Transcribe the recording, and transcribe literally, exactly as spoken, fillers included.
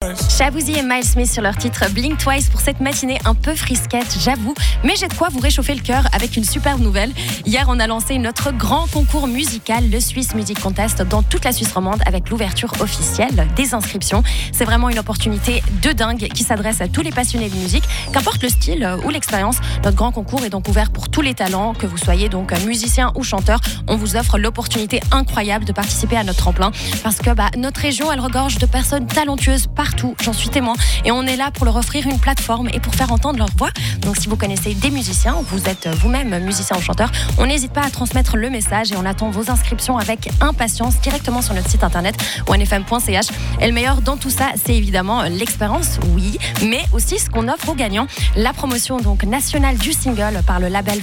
Shaboozey et Miles Smith sur leur titre Blink Twice pour cette matinée un peu frisquette, j'avoue. Mais j'ai de quoi vous réchauffer le cœur avec une superbe nouvelle. Hier, on a lancé notre grand concours musical, le Swiss Music Contest, dans toute la Suisse romande avec l'ouverture officielle des inscriptions. C'est vraiment une opportunité de dingue qui s'adresse à tous les passionnés de musique, qu'importe le style ou l'expérience. Notre grand concours est donc ouvert pour tous les talents, que vous soyez donc musicien ou chanteur. On vous offre l'opportunité incroyable de participer à notre tremplin parce que bah, notre région, elle regorge de personnes talentueuses partout, j'en suis témoin. Et on est là pour leur offrir une plateforme et pour faire entendre leur voix. Donc si vous connaissez des musiciens ou vous êtes vous-même musicien ou chanteur, on n'hésite pas à transmettre le message et on attend vos inscriptions avec impatience directement sur notre site internet one f m point c h. Et le meilleur dans tout ça, c'est évidemment l'expérience, oui, mais aussi ce qu'on offre aux gagnants. La promotion donc nationale du single par le label